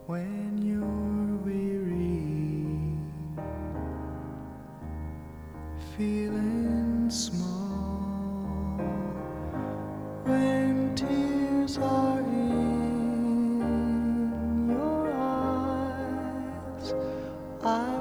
when you're weary, feeling small, when tears are in your eyes.